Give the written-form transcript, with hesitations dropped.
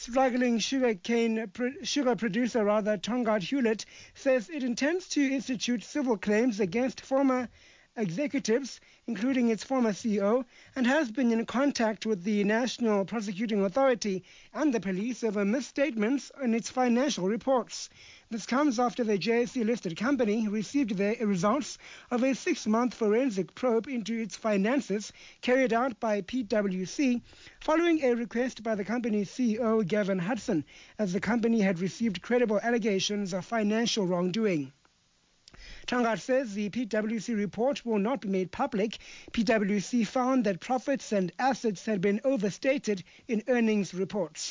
Struggling sugar producer Tongaat Hewlett says it intends to institute civil claims against former executives, including its former CEO, and has been in contact with the National Prosecuting Authority and the police over misstatements in its financial reports. This comes after the JSE-listed company received the results of a 6-month forensic probe into its finances carried out by PwC, following a request by the company's CEO, Gavin Hudson, as the company had received credible allegations of financial wrongdoing. Tongaat says the PwC report will not be made public. PwC found that profits and assets had been overstated in earnings reports.